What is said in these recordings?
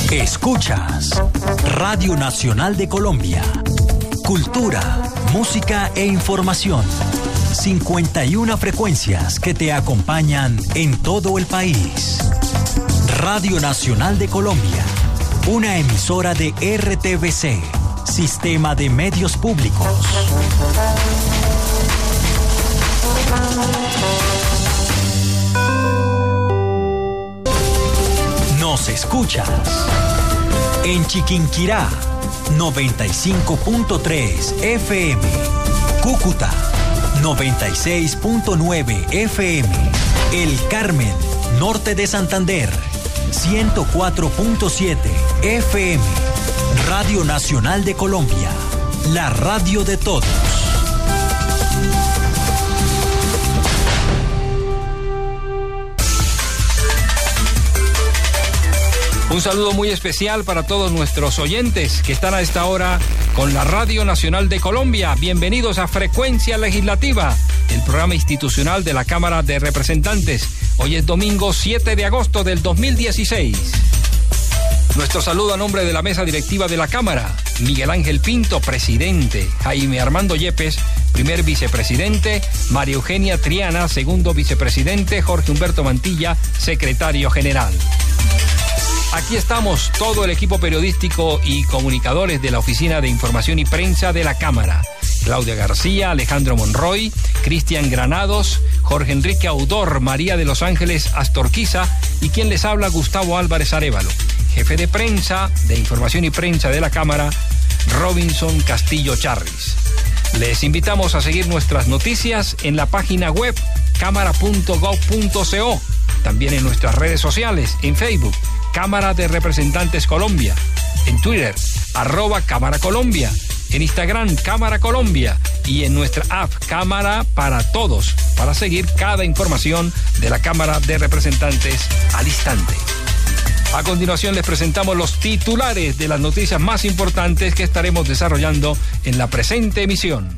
Escuchas Radio Nacional de Colombia. Cultura, música e información. 51 frecuencias que te acompañan en todo el país. Radio Nacional de Colombia, una emisora de RTVC, Sistema de Medios Públicos. Nos escuchas en Chiquinquirá, 95.3 FM, Cúcuta, 96.9 FM, El Carmen, norte de Santander, 104.7 FM, Radio Nacional de Colombia, la radio de todos. Un saludo muy especial para todos nuestros oyentes que están a esta hora con la Radio Nacional de Colombia. Bienvenidos a Frecuencia Legislativa, el programa institucional de la Cámara de Representantes. Hoy es domingo 7 de agosto del 2016. Nuestro saludo a nombre de la mesa directiva de la Cámara. Miguel Ángel Pinto, presidente. Jaime Armando Yepes, primer vicepresidente. María Eugenia Triana, segundo vicepresidente. Jorge Humberto Mantilla, secretario general. Aquí estamos, todo el equipo periodístico y comunicadores de la Oficina de Información y Prensa de la Cámara. Claudia García, Alejandro Monroy, Cristian Granados, Jorge Enrique Audor, María de los Ángeles Astorquiza y quien les habla, Gustavo Álvarez Arévalo. Jefe de prensa, de Información y Prensa de la Cámara, Robinson Castillo Charris. Les invitamos a seguir nuestras noticias en la página web cámara.gov.co, también en nuestras redes sociales, en Facebook, Cámara de Representantes Colombia, en Twitter, @Cámara Colombia, en Instagram, Cámara Colombia, y en nuestra app Cámara para Todos, para seguir cada información de la Cámara de Representantes al instante. A continuación les presentamos los titulares de las noticias más importantes que estaremos desarrollando en la presente emisión.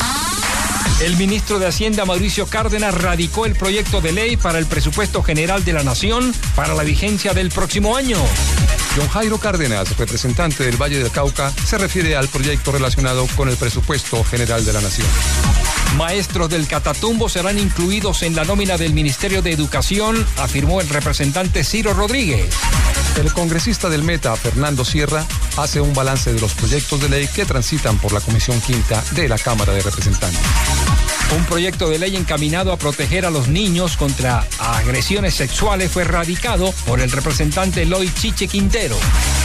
El ministro de Hacienda, Mauricio Cárdenas, radicó el proyecto de ley para el presupuesto general de la Nación para la vigencia del próximo año. John Jairo Cárdenas, representante del Valle del Cauca, se refiere al proyecto relacionado con el presupuesto general de la Nación. Maestros del Catatumbo serán incluidos en la nómina del Ministerio de Educación, afirmó el representante Ciro Rodríguez. El congresista del Meta, Fernando Sierra, hace un balance de los proyectos de ley que transitan por la Comisión Quinta de la Cámara de Representantes. Un proyecto de ley encaminado a proteger a los niños contra agresiones sexuales fue radicado por el representante Eloy Chiche Quintero.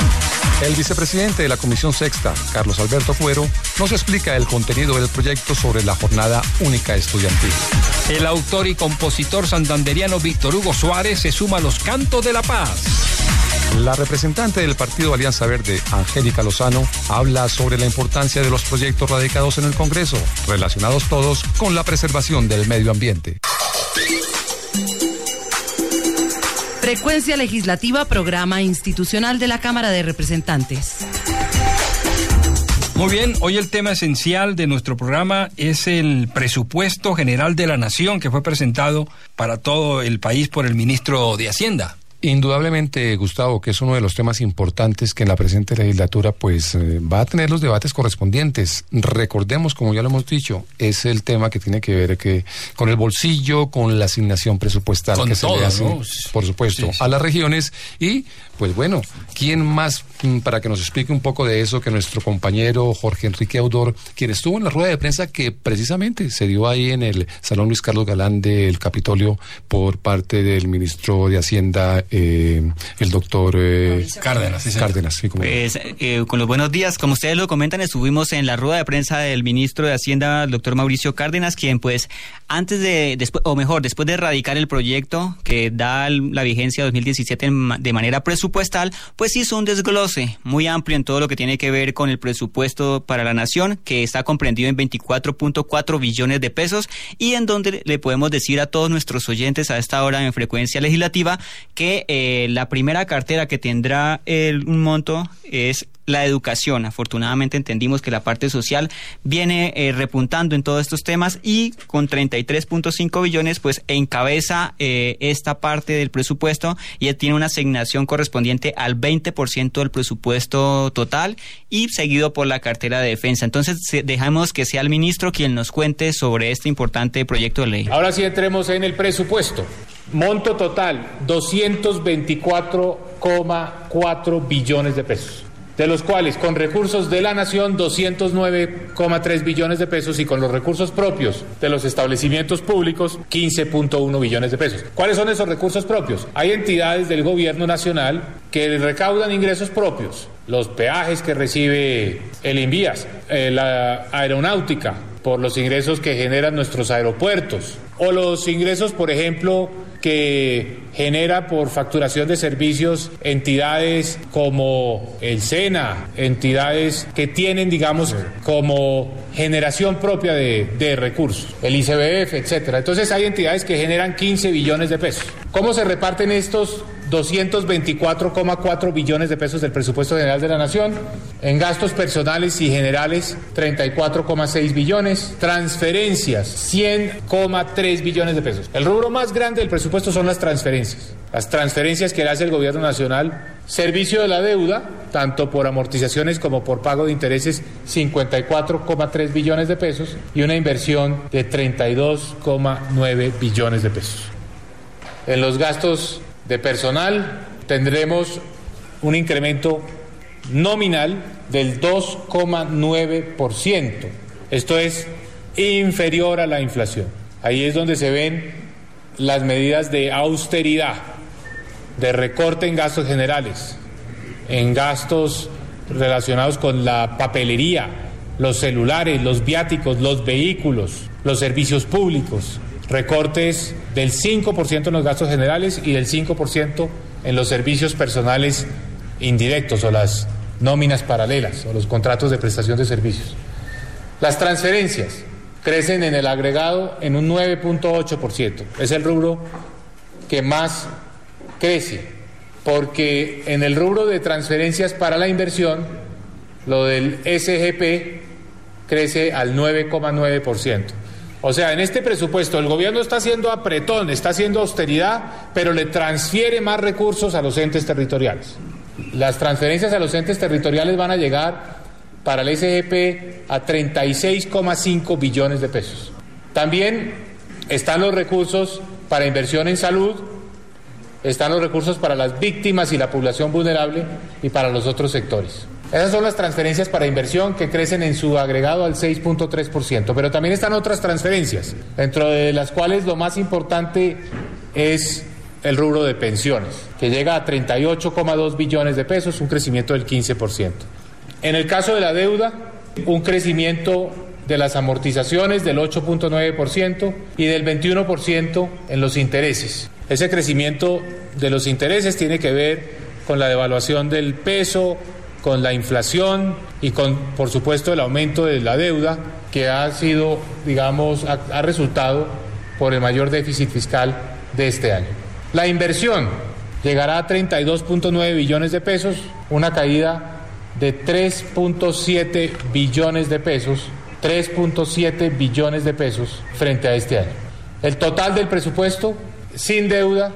El vicepresidente de la Comisión Sexta, Carlos Alberto Cuero, nos explica el contenido del proyecto sobre la jornada única estudiantil. El autor y compositor santanderiano Víctor Hugo Suárez se suma a los Cantos de la Paz. La representante del Partido Alianza Verde, Angélica Lozano, habla sobre la importancia de los proyectos radicados en el Congreso, relacionados todos con la preservación del medio ambiente. Frecuencia Legislativa, programa institucional de la Cámara de Representantes. Muy bien, hoy el tema esencial de nuestro programa es el presupuesto general de la Nación que fue presentado para todo el país por el ministro de Hacienda. Indudablemente, Gustavo, que es uno de los temas importantes que en la presente legislatura va a tener los debates correspondientes. Recordemos, como ya lo hemos dicho, es el tema que tiene que ver con el bolsillo, con la asignación presupuestal con que todo, se le hace, ¿no? por supuesto, sí, a las regiones. Y, pues bueno, ¿quién más para que nos explique un poco de eso que nuestro compañero Jorge Enrique Audor, quien estuvo en la rueda de prensa que precisamente se dio ahí en el Salón Luis Carlos Galán del Capitolio por parte del ministro de Hacienda, el doctor Cárdenas. Sí, Cárdenas, sí, pues, con los buenos días, como ustedes lo comentan, estuvimos en la rueda de prensa del ministro de Hacienda, el doctor Mauricio Cárdenas, quien pues después de radicar el proyecto que da la vigencia 2017 de manera presupuestal, pues hizo un desglose muy amplio en todo lo que tiene que ver con el presupuesto para la nación, que está comprendido en 24.4 billones de pesos, y en donde le podemos decir a todos nuestros oyentes a esta hora en Frecuencia Legislativa que la primera cartera que tendrá un monto es la educación. Afortunadamente entendimos que la parte social viene repuntando en todos estos temas y con 33.5 billones pues encabeza esta parte del presupuesto y tiene una asignación correspondiente al 20% del presupuesto total y seguido por la cartera de defensa. Entonces dejamos que sea el ministro quien nos cuente sobre este importante proyecto de ley. Ahora sí entremos en el presupuesto. Monto total, 224,4 billones de pesos, de los cuales con recursos de la nación 209,3 billones de pesos y con los recursos propios de los establecimientos públicos 15,1 billones de pesos. ¿Cuáles son esos recursos propios? Hay entidades del gobierno nacional que recaudan ingresos propios, los peajes que recibe el INVIAS, la aeronáutica, por los ingresos que generan nuestros aeropuertos, o los ingresos, por ejemplo, que genera por facturación de servicios entidades como el SENA, entidades que tienen, digamos, como generación propia de recursos, el ICBF, etcétera. Entonces hay entidades que generan 15 billones de pesos. ¿Cómo se reparten estos 224,4 billones de pesos del presupuesto general de la nación? En gastos personales y generales, 34,6 billones. Transferencias, 100,3 billones de pesos. El rubro más grande del presupuesto son las transferencias. Las transferencias que le hace el gobierno nacional. Servicio de la deuda, tanto por amortizaciones como por pago de intereses, 54,3 billones de pesos. Y una inversión de 32,9 billones de pesos. En los gastos de personal tendremos un incremento nominal del 2,9%. Esto es inferior a la inflación. Ahí es donde se ven las medidas de austeridad, de recorte en gastos generales, en gastos relacionados con la papelería, los celulares, los viáticos, los vehículos, los servicios públicos. Recortes del 5% en los gastos generales y del 5% en los servicios personales indirectos o las nóminas paralelas o los contratos de prestación de servicios. Las transferencias crecen en el agregado en un 9,8%. Es el rubro que más crece, porque en el rubro de transferencias para la inversión, lo del SGP crece al 9,9%. O sea, en este presupuesto el gobierno está haciendo apretón, está haciendo austeridad, pero le transfiere más recursos a los entes territoriales. Las transferencias a los entes territoriales van a llegar para el SGP a 36,5 billones de pesos. También están los recursos para inversión en salud, están los recursos para las víctimas y la población vulnerable y para los otros sectores. Esas son las transferencias para inversión que crecen en su agregado al 6,3%, pero también están otras transferencias, dentro de las cuales lo más importante es el rubro de pensiones, que llega a 38,2 billones de pesos, un crecimiento del 15%. En el caso de la deuda, un crecimiento de las amortizaciones del 8,9% y del 21% en los intereses. Ese crecimiento de los intereses tiene que ver con la devaluación del peso, con la inflación y con, por supuesto, el aumento de la deuda que ha sido, digamos, ha resultado por el mayor déficit fiscal de este año. La inversión llegará a 32,9 billones de pesos, una caída de 3,7 billones de pesos, 3,7 billones de pesos frente a este año. El total del presupuesto, sin deuda,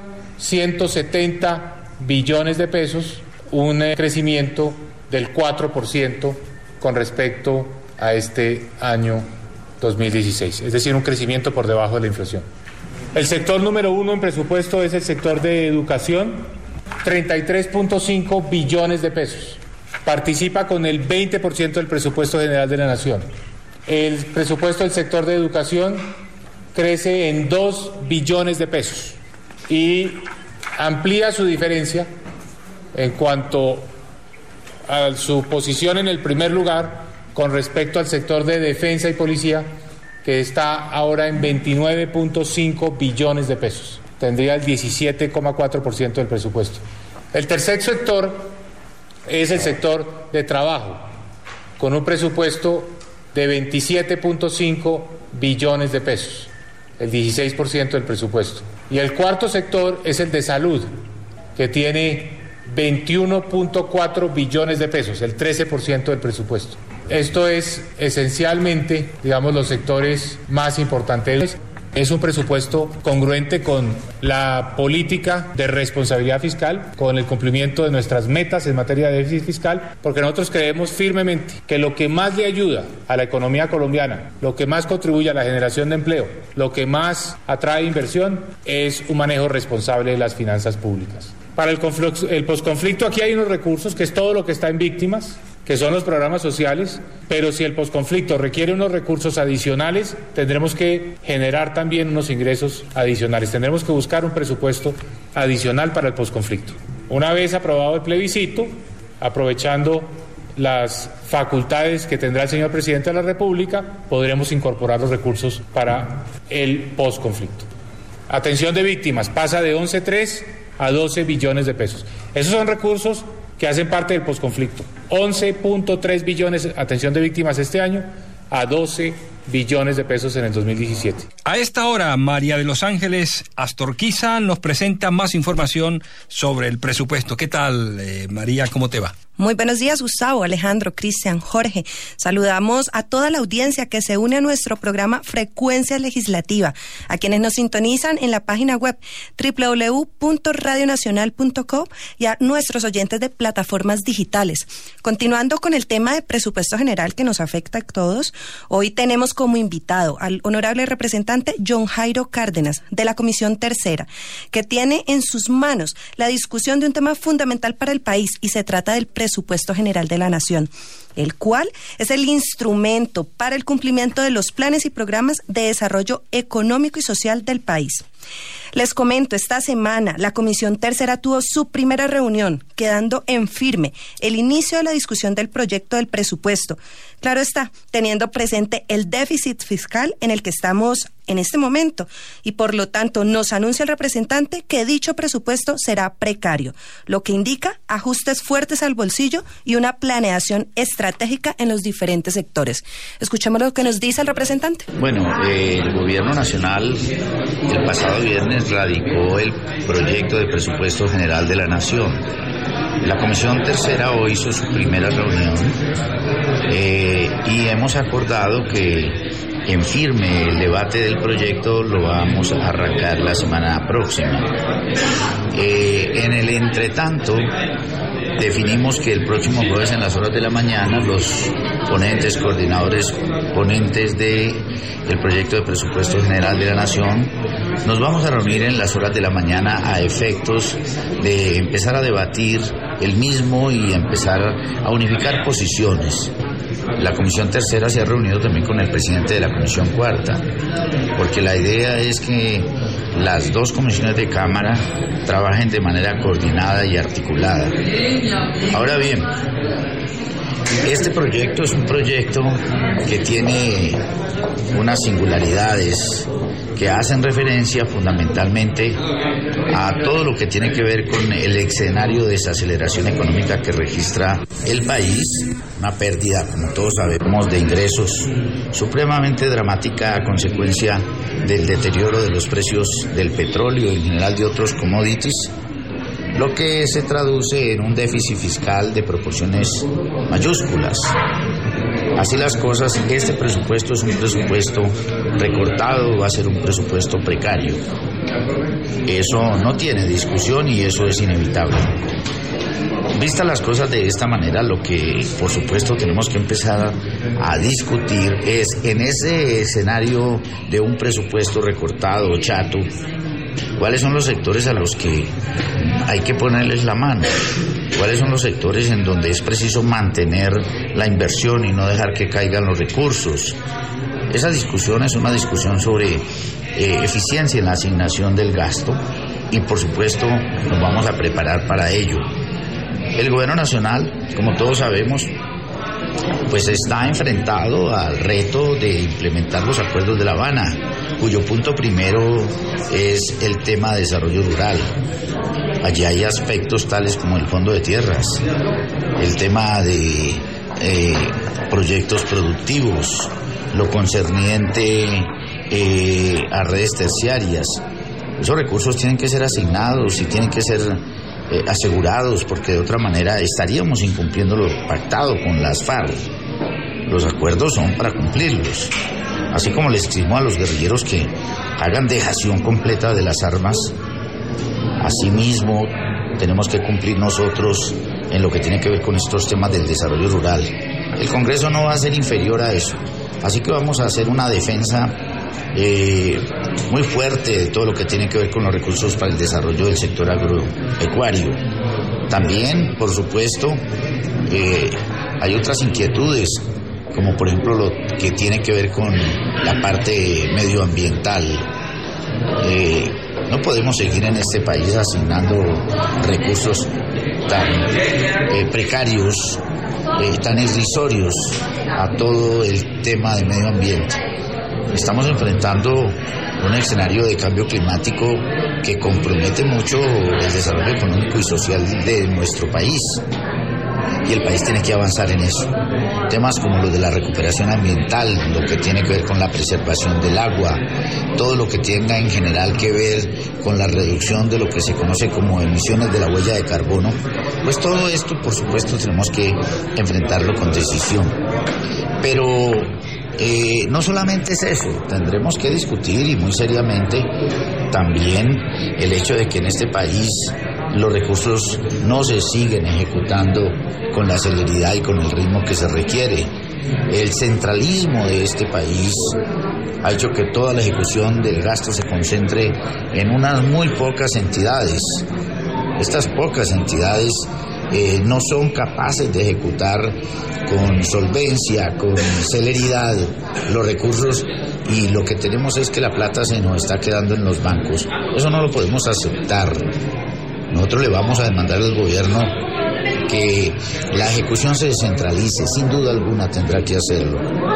170 billones de pesos, un crecimiento del 4% con respecto a este año 2016, es decir, un crecimiento por debajo de la inflación. El sector número 1 en presupuesto es el sector de educación, 33,5 billones de pesos. Participa con el 20% del presupuesto general de la nación. El presupuesto del sector de educación crece en 2 billones de pesos y amplía su diferencia en cuanto a su posición en el primer lugar con respecto al sector de defensa y policía, que está ahora en 29,5 billones de pesos. Tendría el 17,4% del presupuesto. El tercer sector es el sector de trabajo, con un presupuesto de 27,5 billones de pesos, el 16% del presupuesto. Y el cuarto sector es el de salud, que tiene 21.4 billones de pesos, el 13% del presupuesto. Esto es esencialmente, digamos, los sectores más importantes. Es un presupuesto congruente con la política de responsabilidad fiscal, con el cumplimiento de nuestras metas en materia de déficit fiscal, porque nosotros creemos firmemente que lo que más le ayuda a la economía colombiana, lo que más contribuye a la generación de empleo, lo que más atrae inversión, es un manejo responsable de las finanzas públicas. Para el posconflicto, aquí hay unos recursos, que es todo lo que está en víctimas, que son los programas sociales, pero si el posconflicto requiere unos recursos adicionales, tendremos que generar también unos ingresos adicionales, tendremos que buscar un presupuesto adicional para el posconflicto. Una vez aprobado el plebiscito, aprovechando las facultades que tendrá el señor presidente de la República, podremos incorporar los recursos para el posconflicto. Atención de víctimas, pasa de 11.3 a 12 billones de pesos. Esos son recursos que hacen parte del posconflicto. 11.3 billones atención de víctimas este año, a 12 billones de pesos en el 2017. A esta hora, María de los Ángeles Astorquiza nos presenta más información sobre el presupuesto. ¿Qué tal, María? ¿Cómo te va? Muy buenos días, Gustavo, Alejandro, Cristian, Jorge. Saludamos a toda la audiencia que se une a nuestro programa Frecuencia Legislativa, a quienes nos sintonizan en la página web www.radionacional.co y a nuestros oyentes de plataformas digitales. Continuando con el tema de presupuesto general que nos afecta a todos, hoy tenemos como invitado al honorable representante John Jairo Cárdenas, de la Comisión Tercera, que tiene en sus manos la discusión de un tema fundamental para el país, y se trata del presupuesto general de la Nación, el cual es el instrumento para el cumplimiento de los planes y programas de desarrollo económico y social del país. Les comento, esta semana la Comisión Tercera tuvo su primera reunión, quedando en firme el inicio de la discusión del proyecto del presupuesto. Claro está, teniendo presente el déficit fiscal en el que estamos en este momento, y por lo tanto nos anuncia el representante que dicho presupuesto será precario, lo que indica ajustes fuertes al bolsillo y una planeación estratégica en los diferentes sectores. Escuchemos lo que nos dice el representante. Bueno, el Gobierno Nacional el pasado viernes radicó el proyecto de presupuesto general de la Nación. La Comisión Tercera hoy hizo su primera reunión y hemos acordado que en firme el debate del proyecto lo vamos a arrancar la semana próxima. En el entretanto, definimos que el próximo jueves en las horas de la mañana los ponentes, coordinadores, ponentes del proyecto de presupuesto general de la Nación, nos vamos a reunir en las horas de la mañana a efectos de empezar a debatir el mismo y empezar a unificar posiciones. La Comisión Tercera se ha reunido también con el presidente de la Comisión Cuarta, porque la idea es que las dos comisiones de Cámara trabajen de manera coordinada y articulada. Ahora bien, este proyecto es un proyecto que tiene unas singularidades que hacen referencia fundamentalmente a todo lo que tiene que ver con el escenario de desaceleración económica que registra el país, una pérdida, como todos sabemos, de ingresos supremamente dramática a consecuencia del deterioro de los precios del petróleo y en general de otros commodities, lo que se traduce en un déficit fiscal de proporciones mayúsculas. Así las cosas, este presupuesto es un presupuesto recortado, va a ser un presupuesto precario. Eso no tiene discusión y eso es inevitable. Vistas las cosas de esta manera, lo que por supuesto tenemos que empezar a discutir es, en ese escenario de un presupuesto recortado, chato, ¿cuáles son los sectores a los que hay que ponerles la mano? ¿Cuáles son los sectores en donde es preciso mantener la inversión y no dejar que caigan los recursos? Esa discusión es una discusión sobre eficiencia en la asignación del gasto y por supuesto nos vamos a preparar para ello. El Gobierno Nacional, como todos sabemos, pues está enfrentado al reto de implementar los acuerdos de La Habana, cuyo punto primero es el tema de desarrollo rural. Allí hay aspectos tales como el fondo de tierras, el tema de proyectos productivos, lo concerniente a redes terciarias. Esos recursos tienen que ser asignados y tienen que ser asegurados, porque de otra manera estaríamos incumpliendo lo pactado con las FARC. Los acuerdos son para cumplirlos. Así como les exigimos a los guerrilleros que hagan dejación completa de las armas, asimismo tenemos que cumplir nosotros en lo que tiene que ver con estos temas del desarrollo rural. El Congreso no va a ser inferior a eso, así que vamos a hacer una defensa muy fuerte de todo lo que tiene que ver con los recursos para el desarrollo del sector agropecuario. También, por supuesto, hay otras inquietudes, como por ejemplo lo que tiene que ver con la parte medioambiental. No podemos seguir en este país asignando recursos tan precarios, tan irrisorios a todo el tema de medio ambiente. Estamos enfrentando un escenario de cambio climático que compromete mucho el desarrollo económico y social de nuestro país. Y el país tiene que avanzar en eso. Temas como lo de la recuperación ambiental, lo que tiene que ver con la preservación del agua, todo lo que tenga en general que ver con la reducción de lo que se conoce como emisiones de la huella de carbono, pues todo esto, por supuesto, tenemos que enfrentarlo con decisión. Pero no solamente es eso, tendremos que discutir y muy seriamente también el hecho de que en este país los recursos no se siguen ejecutando con la celeridad y con el ritmo que se requiere. El centralismo de este país ha hecho que toda la ejecución del gasto se concentre en unas muy pocas entidades. Estas pocas entidades no son capaces de ejecutar con solvencia, con celeridad los recursos, y lo que tenemos es que la plata se nos está quedando en los bancos. Eso no lo podemos aceptar. Nosotros le vamos a demandar al gobierno que la ejecución se descentralice, sin duda alguna tendrá que hacerlo.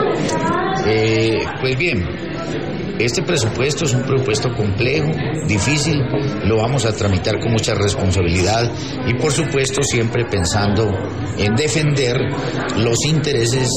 Pues bien, este presupuesto es un presupuesto complejo, difícil, lo vamos a tramitar con mucha responsabilidad y por supuesto siempre pensando en defender los intereses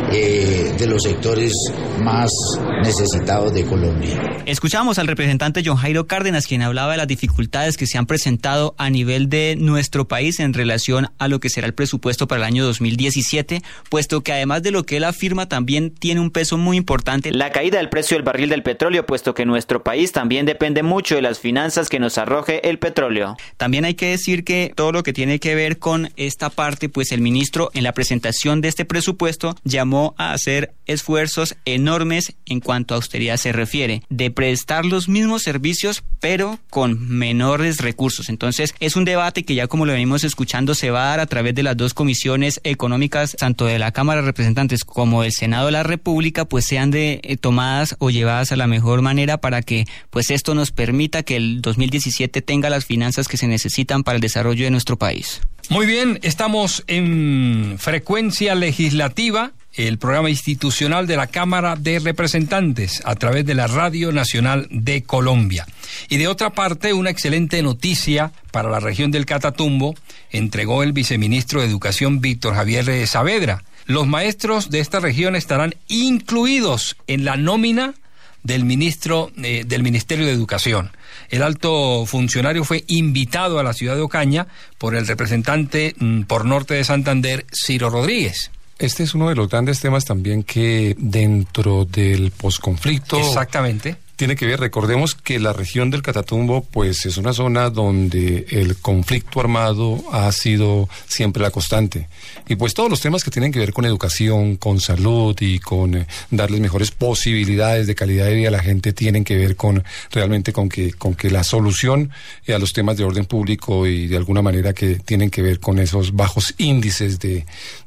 de los sectores más necesitados de Colombia. Escuchamos al representante John Jairo Cárdenas, quien hablaba de las dificultades que se han presentado a nivel de nuestro país en relación a lo que será el presupuesto para el año 2017, puesto que además de lo que él afirma también tiene un peso muy importante la caída del precio del barril del petróleo, puesto que nuestro país también depende mucho de las finanzas que nos arroje el petróleo. También hay que decir que todo lo que tiene que ver con esta parte, pues el ministro en la presentación de este presupuesto llamó a hacer esfuerzos enormes en cuanto a austeridad se refiere, de prestar los mismos servicios pero con menores recursos. Entonces es un debate que ya, como lo venimos escuchando, se va a dar a través de las dos comisiones económicas, tanto de la Cámara de Representantes como del Senado de la República, pues sean tomadas o llevadas a la mejor manera para que pues esto nos permita que el 2017 tenga las finanzas que se necesitan para el desarrollo de nuestro país. Muy bien, estamos en Frecuencia Legislativa, el programa institucional de la Cámara de Representantes a través de la Radio Nacional de Colombia. Y de otra parte, una excelente noticia para la región del Catatumbo entregó el viceministro de Educación Víctor Javier Saavedra. Los maestros de esta región estarán incluidos en la nómina del Ministerio de Educación. El alto funcionario fue invitado a la ciudad de Ocaña por el representante por Norte de Santander, Ciro Rodríguez. Este es uno de los grandes temas también que dentro del posconflicto... Exactamente. Tiene que ver, recordemos que la región del Catatumbo pues es una zona donde el conflicto armado ha sido siempre la constante. Y pues todos los temas que tienen que ver con educación, con salud y con darles mejores posibilidades de calidad de vida a la gente tienen que ver con realmente con que la solución a los temas de orden público y de alguna manera que tienen que ver con esos bajos índices de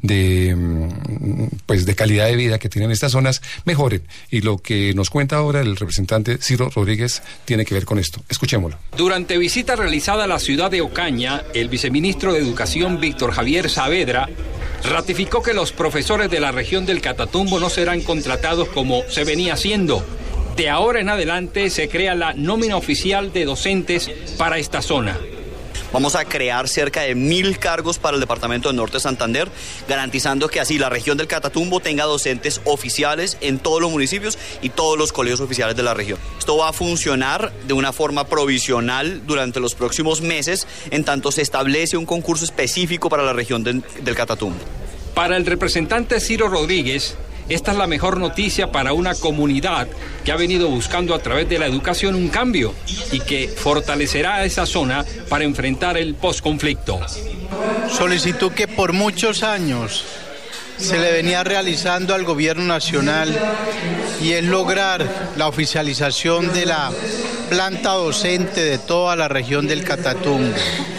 calidad de vida que tienen estas zonas mejoren. Y lo que nos cuenta ahora el representante Ciro Rodríguez tiene que ver con esto. Escuchémoslo. Durante visita realizada a la ciudad de Ocaña, el viceministro de Educación Víctor Javier Saavedra ratificó que los profesores de la región del Catatumbo no serán contratados como se venía haciendo. De ahora en adelante se crea la nómina oficial de docentes para esta zona. Vamos a crear cerca de 1.000 cargos para el departamento del Norte de Santander, garantizando que así la región del Catatumbo tenga docentes oficiales en todos los municipios y todos los colegios oficiales de la región. Esto va a funcionar de una forma provisional durante los próximos meses, en tanto se establece un concurso específico para la región del Catatumbo. Para el representante Ciro Rodríguez, esta es la mejor noticia para una comunidad que ha venido buscando a través de la educación un cambio y que fortalecerá a esa zona para enfrentar el posconflicto. Solicitud que por muchos años se le venía realizando al gobierno nacional y es lograr la oficialización de la planta docente de toda la región del Catatumbo.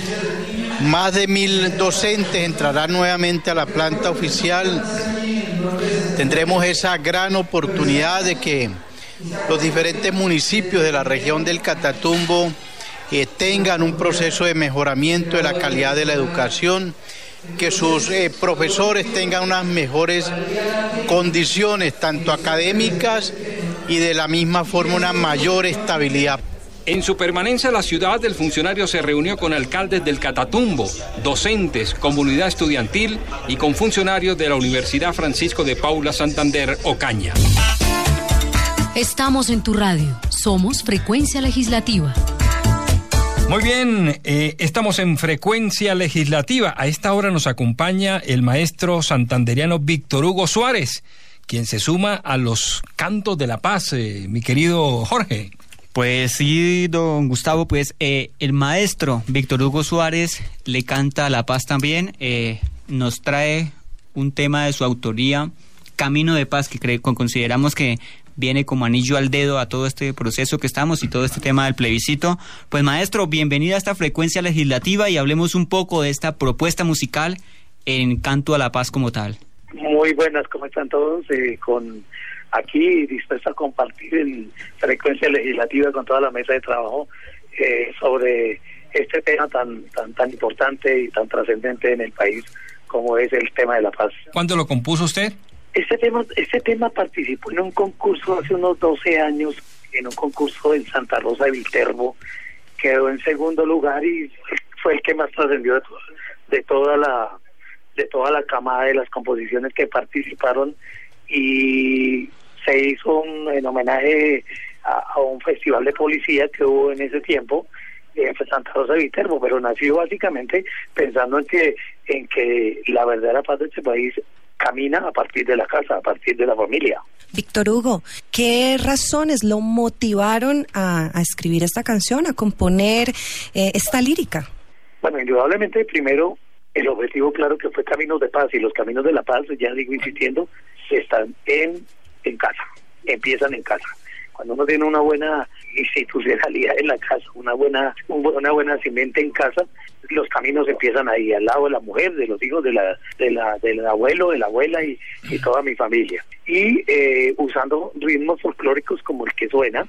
Más de 1.000 docentes entrarán nuevamente a la planta oficial. Tendremos esa gran oportunidad de que los diferentes municipios de la región del Catatumbo tengan un proceso de mejoramiento de la calidad de la educación, que sus profesores tengan unas mejores condiciones, tanto académicas y de la misma forma una mayor estabilidad. En su permanencia en la ciudad, el funcionario se reunió con alcaldes del Catatumbo, docentes, comunidad estudiantil y con funcionarios de la Universidad Francisco de Paula Santander Ocaña. Estamos en tu radio. Somos Frecuencia Legislativa. Muy bien, estamos en Frecuencia Legislativa. A esta hora nos acompaña el maestro santanderiano Víctor Hugo Suárez, quien se suma a los cantos de la paz, mi querido Jorge. Pues sí, don Gustavo, pues el maestro Víctor Hugo Suárez le canta a la paz también, nos trae un tema de su autoría, Camino de Paz, que consideramos que viene como anillo al dedo a todo este proceso que estamos y todo este tema del plebiscito. Pues maestro, bienvenido a esta Frecuencia Legislativa y hablemos un poco de esta propuesta musical en Canto a la Paz como tal. Muy buenas, ¿cómo están todos? Aquí dispuesto a compartir en Frecuencia Legislativa con toda la mesa de trabajo sobre este tema tan importante y tan trascendente en el país como es el tema de la paz. ¿Cuándo lo compuso usted? Este tema participó en un concurso hace unos 12 años, en un concurso en Santa Rosa de Viterbo, quedó en segundo lugar y fue el que más trascendió de toda la camada de las composiciones que participaron, y se hizo en homenaje a un festival de policía que hubo en ese tiempo en Santa Rosa de Viterbo, pero nació básicamente pensando en que la verdadera paz de este país camina a partir de la casa, a partir de la familia. Víctor Hugo, ¿qué razones lo motivaron a escribir esta canción, a componer esta lírica? Bueno, indudablemente, primero, el objetivo claro que fue Caminos de Paz, y los caminos de la paz, ya digo insistiendo, están en casa, empiezan en casa. Cuando uno tiene una buena institucionalidad en la casa, una buena cimienta en casa, los caminos empiezan ahí, al lado de la mujer, de los hijos, del abuelo, de la abuela y toda mi familia. Y usando ritmos folclóricos como el que suena,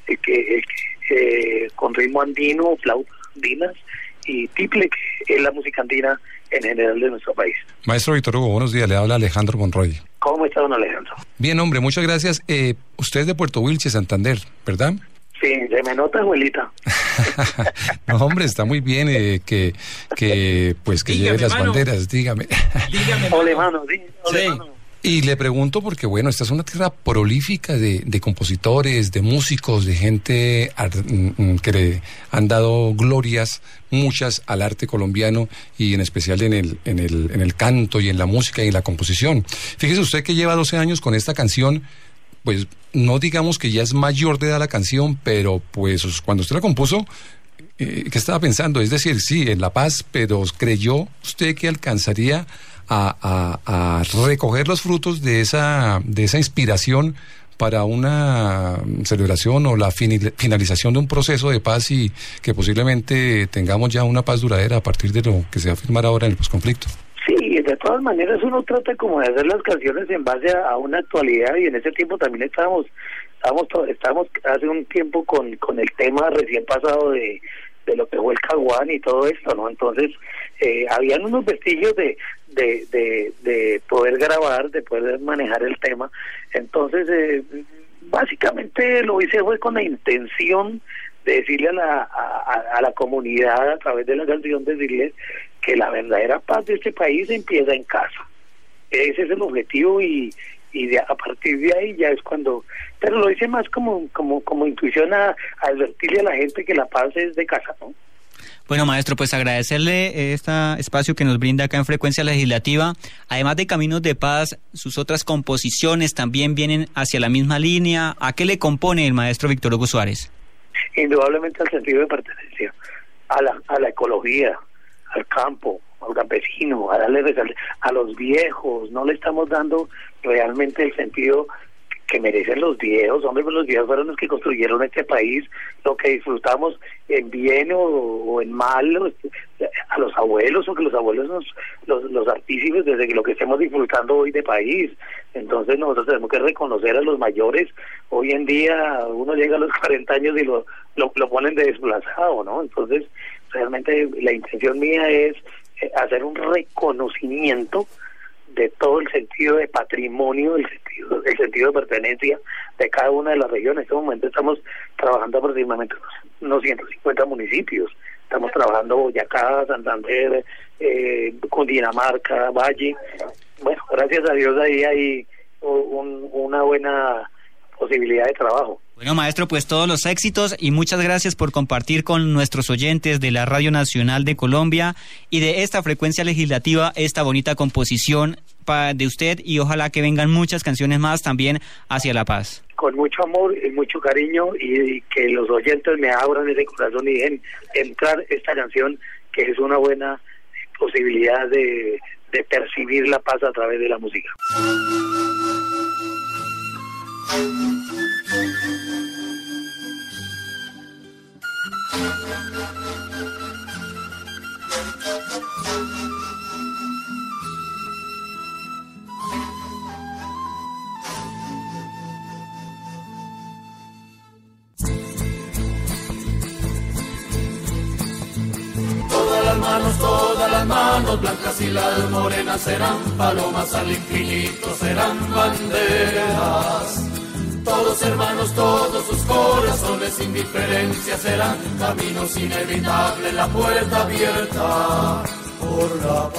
con ritmo andino, flautas andinas y tiple, que es la música andina en general de nuestro país. Maestro Víctor Hugo, buenos días, le habla Alejandro Monroy. ¿Cómo está, don Alejandro? Bien, hombre, muchas gracias. Usted es de Puerto Wilches, Santander, ¿verdad? Sí, se me nota, abuelita. No, hombre, está muy bien que lleve las banderas, dígame. Ole, mano, ole, mano. Y le pregunto porque, bueno, esta es una tierra prolífica de compositores, de músicos, de gente que le han dado glorias, muchas, al arte colombiano y en especial en el canto y en la música y en la composición. Fíjese usted que lleva 12 años con esta canción, pues no digamos que ya es mayor de edad la canción, pero pues cuando usted la compuso, ¿qué estaba pensando? Es decir, sí, en La Paz, pero ¿creyó usted que alcanzaría a recoger los frutos de esa inspiración para una celebración o la finalización de un proceso de paz y que posiblemente tengamos ya una paz duradera a partir de lo que se va a firmar ahora en el posconflicto? Sí, de todas maneras uno trata como de hacer las canciones en base a una actualidad, y en ese tiempo también estábamos hace un tiempo con el tema recién pasado de lo que fue el Caguán y todo esto, ¿no? Entonces habían unos vestigios de poder grabar, de poder manejar el tema. Entonces básicamente lo hice fue con la intención de decirle a la comunidad a través de la canción, decirle que la verdadera paz de este país empieza en casa. Ese es el objetivo y a partir de ahí ya es cuando, pero lo hice más como intuición a advertirle a la gente que la paz es de casa, ¿no? Bueno, maestro, pues agradecerle este espacio que nos brinda acá en Frecuencia Legislativa. Además de Caminos de Paz, sus otras composiciones también vienen hacia la misma línea. ¿A qué le compone el maestro Víctor Hugo Suárez? Indudablemente al sentido de pertenencia, a la ecología, al campo, al campesino, a darle a los viejos. No le estamos dando realmente el sentido que merecen los viejos. Hombre, pues los viejos fueron los que construyeron este país. Lo que disfrutamos en bien o en mal, a los abuelos, o que los abuelos los artífices desde que lo que estemos disfrutando hoy de país. Entonces nosotros tenemos que reconocer a los mayores. Hoy en día uno llega a los 40 años y lo ponen de desplazado, ¿no? Entonces realmente la intención mía es hacer un reconocimiento de todo el sentido de patrimonio, el sentido de pertenencia de cada una de las regiones. En este momento estamos trabajando aproximadamente unos 150 municipios. Estamos trabajando Boyacá, Santander, Cundinamarca, Valle. Bueno, gracias a Dios ahí hay una buena posibilidad de trabajo. Bueno, maestro, pues todos los éxitos y muchas gracias por compartir con nuestros oyentes de la Radio Nacional de Colombia y de esta Frecuencia Legislativa esta bonita composición de usted, y ojalá que vengan muchas canciones más también hacia la paz. Con mucho amor y mucho cariño, y que los oyentes me abran ese corazón y dejen entrar esta canción, que es una buena posibilidad de percibir la paz a través de la música. Todas las manos blancas y las morenas serán palomas al infinito, serán banderas. Todos hermanos, todos sus corazones sin diferencia serán caminos inevitables, la puerta abierta por la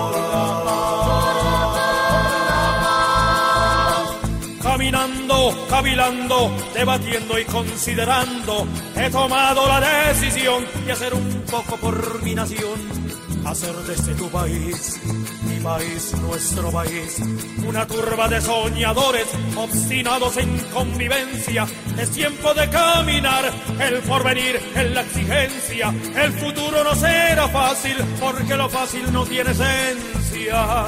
paz. Caminando, cavilando, debatiendo y considerando, he tomado la decisión de hacer un poco por mi nación, hacer desde tu país, mi país, nuestro país, una turba de soñadores obstinados en convivencia. Es tiempo de caminar, el porvenir en la exigencia. El futuro no será fácil, porque lo fácil no tiene esencia.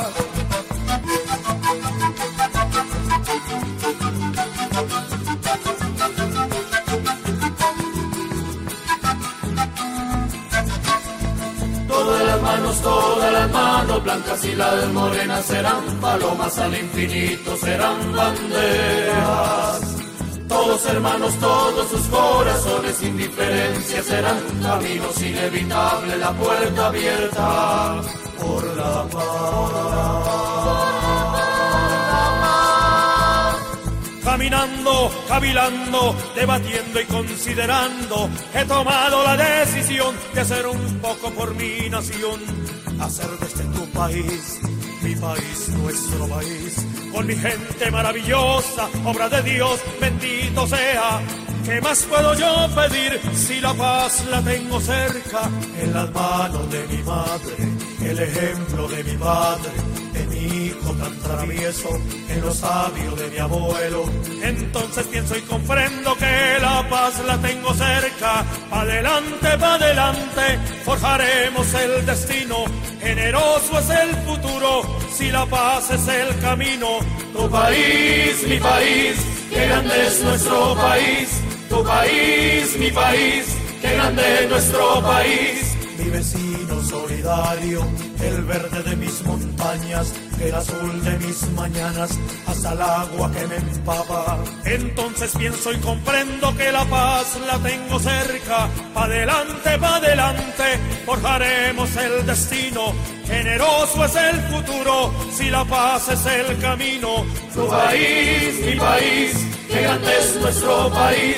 Todas las manos blancas y las morenas serán palomas al infinito, serán banderas. Todos hermanos, todos sus corazones sin diferencia serán caminos inevitables, la puerta abierta por la paz. Caminando, cavilando, debatiendo y considerando, he tomado la decisión de hacer un poco por mi nación, hacer desde tu país, mi país, nuestro país, con mi gente maravillosa, obra de Dios, bendito sea. ¿Qué más puedo yo pedir si la paz la tengo cerca? En las manos de mi madre, el ejemplo de mi padre, de mi hijo tan travieso, en lo sabio de mi abuelo. Entonces pienso y comprendo que la paz la tengo cerca. Adelante, forjaremos el destino. Generoso es el futuro, si la paz es el camino. Tu país, mi país, qué grande es nuestro país. Tu país, mi país, qué grande es nuestro país. Mi vecino solidario, el verde de mis montañas, el azul de mis mañanas, hasta el agua que me empapa. Entonces pienso y comprendo que la paz la tengo cerca. Pa' adelante, forjaremos el destino. Generoso es el futuro, si la paz es el camino. Tu país, mi país, qué grande es nuestro país.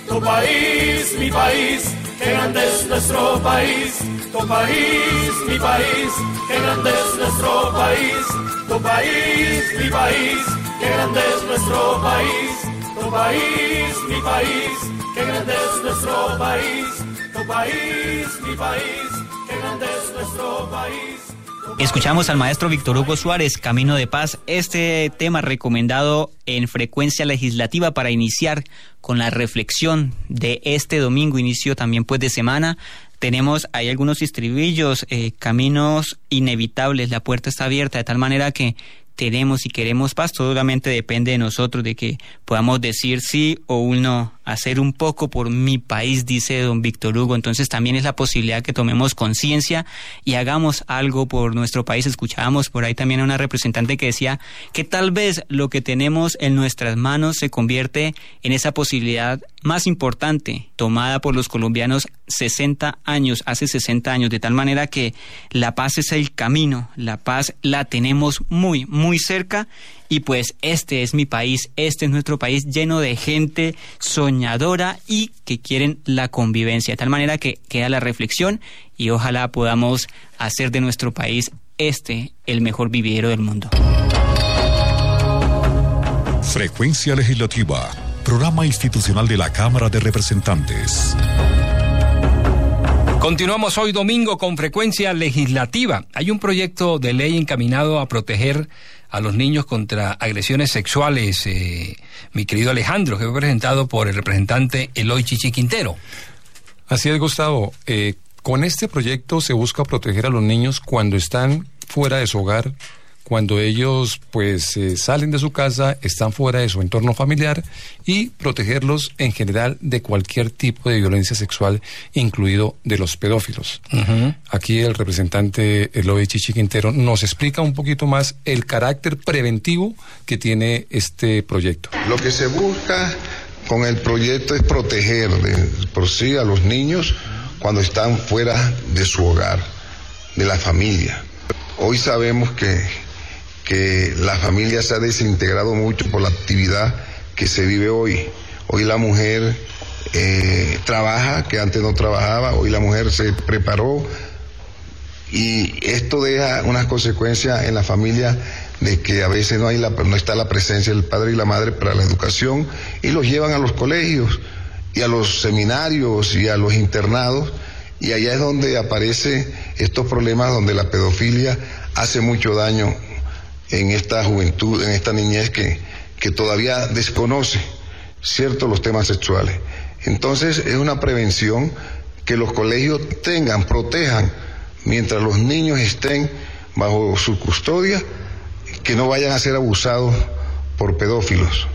tu país, mi país, qué grande es nuestro país, tu país, mi país, qué grande es nuestro país, tu país, mi país, qué grande es nuestro país, tu país, mi país, qué grande es nuestro país, tu país, mi país, qué grande es nuestro país. Escuchamos al maestro Víctor Hugo Suárez, Camino de Paz, este tema recomendado en Frecuencia Legislativa para iniciar con la reflexión de este domingo, inicio también pues de semana. Tenemos ahí algunos estribillos, caminos inevitables, la puerta está abierta, de tal manera que tenemos y queremos paz, solamente depende de nosotros, de que podamos decir sí o un no, hacer un poco por mi país, dice don Víctor Hugo. Entonces también es la posibilidad que tomemos conciencia y hagamos algo por nuestro país. Escuchábamos por ahí también a una representante que decía que tal vez lo que tenemos en nuestras manos se convierte en esa posibilidad más importante tomada por los colombianos hace 60 años, de tal manera que la paz es el camino, la paz la tenemos muy, muy cerca. Y pues este es mi país, este es nuestro país lleno de gente soñadora y que quieren la convivencia. De tal manera que queda la reflexión y ojalá podamos hacer de nuestro país el mejor vividero del mundo. Frecuencia Legislativa, programa institucional de la Cámara de Representantes. Continuamos hoy domingo con Frecuencia Legislativa. Hay un proyecto de ley encaminado a proteger a los niños contra agresiones sexuales, mi querido Alejandro, que fue presentado por el representante Eloy Chichi Quintero. Así es, Gustavo. Con este proyecto se busca proteger a los niños cuando están fuera de su hogar, cuando ellos salen de su casa, están fuera de su entorno familiar, y protegerlos en general de cualquier tipo de violencia sexual, incluido de los pedófilos. Uh-huh. Aquí el representante Eloy Chichi Quintero nos explica un poquito más el carácter preventivo que tiene este proyecto. Lo que se busca con el proyecto es proteger por sí a los niños cuando están fuera de su hogar, de la familia. Hoy sabemos que la familia se ha desintegrado mucho por la actividad que se vive hoy. Hoy la mujer trabaja, que antes no trabajaba, hoy la mujer se preparó, y esto deja unas consecuencias en la familia de que a veces no está la presencia del padre y la madre para la educación, y los llevan a los colegios y a los seminarios y a los internados, y allá es donde aparecen estos problemas, donde la pedofilia hace mucho daño en esta juventud, en esta niñez que todavía desconoce, ¿cierto?, los temas sexuales. Entonces es una prevención que los colegios protejan, mientras los niños estén bajo su custodia, que no vayan a ser abusados por pedófilos.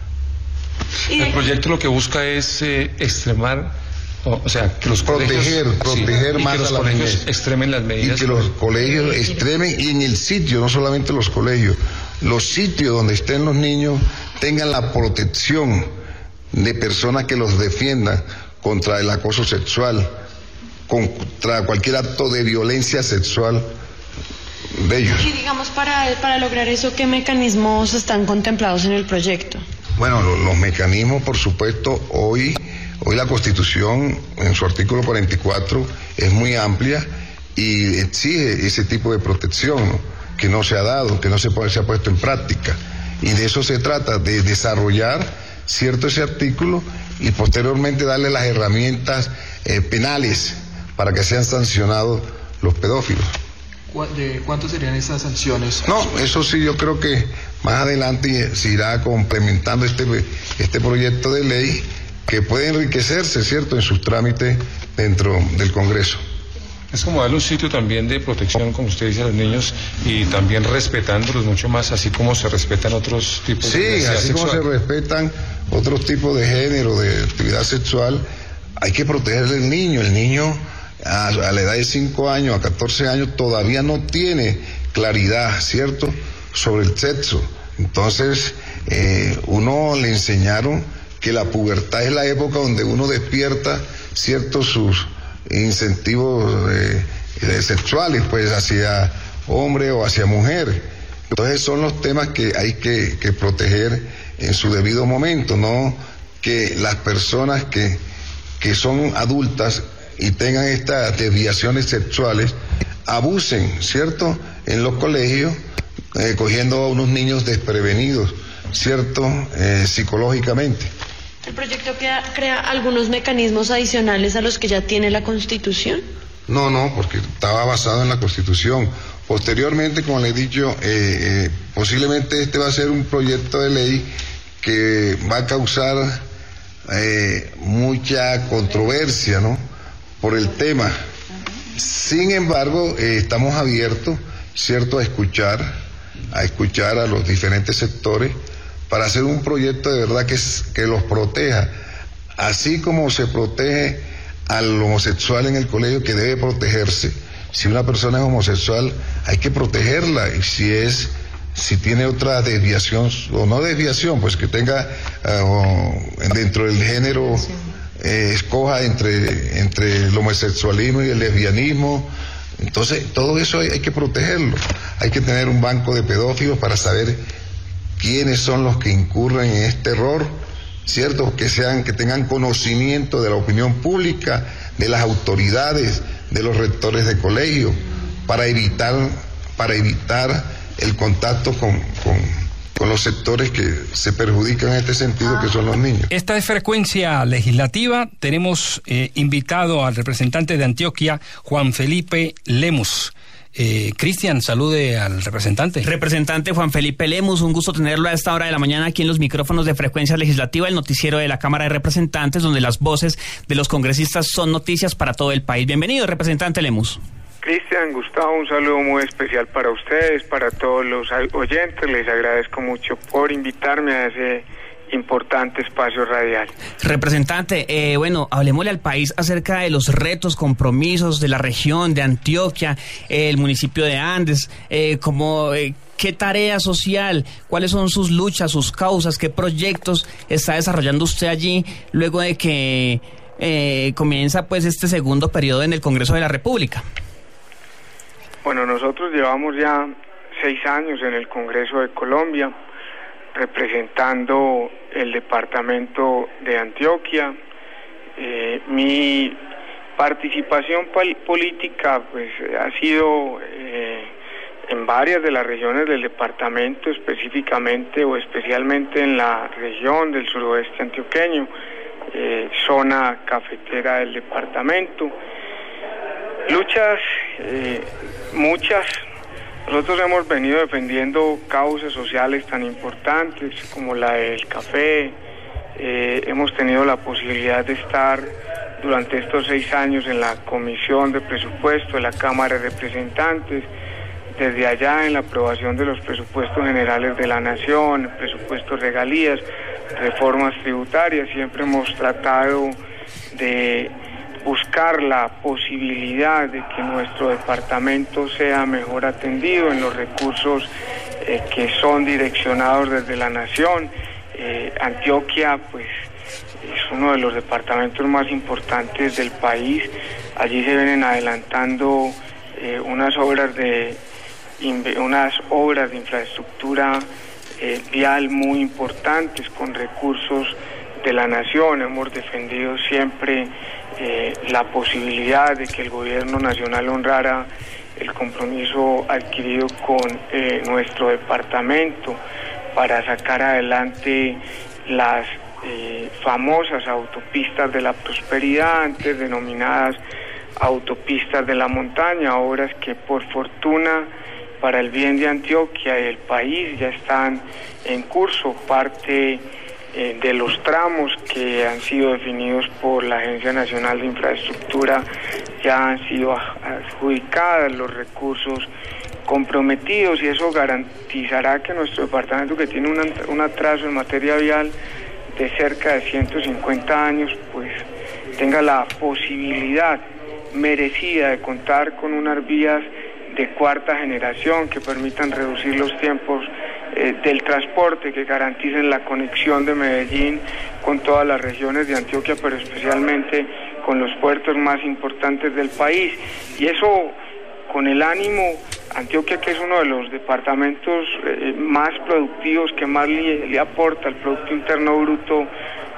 El proyecto lo que busca es extremar, o sea, que los proteger más a la niñez, extremen las medidas, y que los colegios extremen, y en el sitio, no solamente los colegios, los sitios donde estén los niños tengan la protección de personas que los defiendan contra el acoso sexual, contra cualquier acto de violencia sexual de ellos. Y digamos, para lograr eso, ¿qué mecanismos están contemplados en el proyecto? Bueno, los mecanismos, por supuesto, hoy la Constitución, en su artículo 44, es muy amplia y exige ese tipo de protección, ¿no?, que no se ha dado, que no se ha puesto en práctica. Y de eso se trata, de desarrollar ese artículo y posteriormente darle las herramientas penales para que sean sancionados los pedófilos. ¿De cuánto serían esas sanciones? No, eso sí, yo creo que más adelante se irá complementando este proyecto de ley, que puede enriquecerse, ¿cierto?, en sus trámites dentro del Congreso. Es como darle un sitio también de protección, como usted dice, a los niños, y también respetándolos mucho más, así como se respetan otros tipos de violencia sexual. Sí, así como se respetan otros tipos de género, de actividad sexual, hay que protegerle al niño. El niño a la edad de 5 años, a 14 años, todavía no tiene claridad, ¿cierto?, sobre el sexo. Entonces, uno le enseñaron que la pubertad es la época donde uno despierta, ¿cierto?, sus incentivos sexuales, pues hacia hombre o hacia mujer. Entonces son los temas que hay que proteger en su debido momento, no que las personas que son adultas y tengan estas desviaciones sexuales abusen, ¿cierto?, en los colegios, cogiendo a unos niños desprevenidos, ¿cierto?, psicológicamente. ¿El proyecto crea algunos mecanismos adicionales a los que ya tiene la Constitución? No, porque estaba basado en la Constitución. Posteriormente, como le he dicho, posiblemente este va a ser un proyecto de ley que va a causar mucha controversia, ¿no?, por el tema. Sin embargo, estamos abiertos, ¿cierto?, a escuchar a los diferentes sectores para hacer un proyecto de verdad que los proteja, así como se protege al homosexual en el colegio, que debe protegerse. Si una persona es homosexual, hay que protegerla, y si tiene otra desviación, o no desviación, pues que tenga dentro del género, escoja entre el homosexualismo y el lesbianismo. Entonces, todo eso hay que protegerlo. Hay que tener un banco de pedófilos para saber quiénes son los que incurren en este error, ¿cierto? Que tengan conocimiento de la opinión pública, de las autoridades, de los rectores de colegio, para evitar el contacto con los sectores que se perjudican en este sentido, que son los niños. Esta es Frecuencia Legislativa. Tenemos invitado al representante de Antioquia, Juan Felipe Lemus. Cristian, salude al representante. Representante Juan Felipe Lemus, un gusto tenerlo a esta hora de la mañana aquí en los micrófonos de Frecuencia Legislativa, el noticiero de la Cámara de Representantes, donde las voces de los congresistas son noticias para todo el país. Bienvenido, representante Lemus. Cristian, Gustavo, un saludo muy especial para ustedes, para todos los oyentes. Les agradezco mucho por invitarme a ese importante espacio radial. Representante, hablemosle al país acerca de los retos, compromisos de la región de Antioquia, el municipio de Andes, qué tarea social, cuáles son sus luchas, sus causas, qué proyectos está desarrollando usted allí luego de que comienza pues este segundo periodo en el Congreso de la República. Bueno, nosotros llevamos ya 6 años en el Congreso de Colombia, representando el departamento de Antioquia. Mi participación política pues ha sido en varias de las regiones del departamento, específicamente o especialmente en la región del suroeste antioqueño, zona cafetera del departamento. Luchas, muchas. Nosotros hemos venido defendiendo causas sociales tan importantes como la del café. Hemos tenido la posibilidad de estar durante estos 6 años en la Comisión de Presupuesto de la Cámara de Representantes, desde allá en la aprobación de los presupuestos generales de la Nación, presupuestos regalías, reformas tributarias. Siempre hemos tratado de buscar la posibilidad de que nuestro departamento sea mejor atendido en los recursos que son direccionados desde la Nación. Antioquia pues es uno de los departamentos más importantes del país. Allí se vienen adelantando unas obras de infraestructura vial muy importantes con recursos de la Nación. Hemos defendido siempre la posibilidad de que el gobierno nacional honrara el compromiso adquirido con nuestro departamento para sacar adelante las famosas autopistas de la prosperidad, antes denominadas autopistas de la montaña, obras que por fortuna para el bien de Antioquia y el país ya están en curso. Parte de los tramos que han sido definidos por la Agencia Nacional de Infraestructura ya han sido adjudicadas, los recursos comprometidos, y eso garantizará que nuestro departamento, que tiene un atraso en materia vial de cerca de 150 años, pues tenga la posibilidad merecida de contar con unas vías de 4ª generación que permitan reducir los tiempos del transporte, que garanticen la conexión de Medellín con todas las regiones de Antioquia, pero especialmente con los puertos más importantes del país. Y eso con el ánimo, Antioquia, que es uno de los departamentos más productivos, que más le aporta al Producto Interno Bruto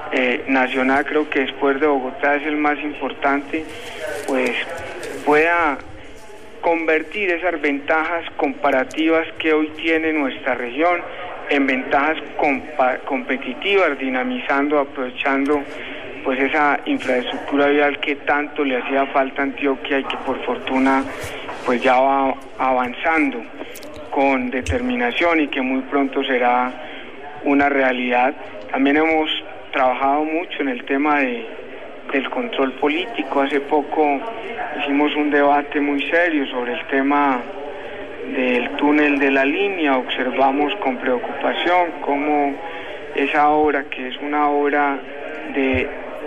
nacional, creo que después de Bogotá es el más importante, pues pueda convertir esas ventajas comparativas que hoy tiene nuestra región en ventajas competitivas, dinamizando, aprovechando pues esa infraestructura vial que tanto le hacía falta a Antioquia y que por fortuna pues ya va avanzando con determinación y que muy pronto será una realidad. También hemos trabajado mucho en el tema del control político. Hace poco hicimos un debate muy serio sobre el tema del túnel de la línea. Observamos con preocupación cómo esa obra, que es una obra de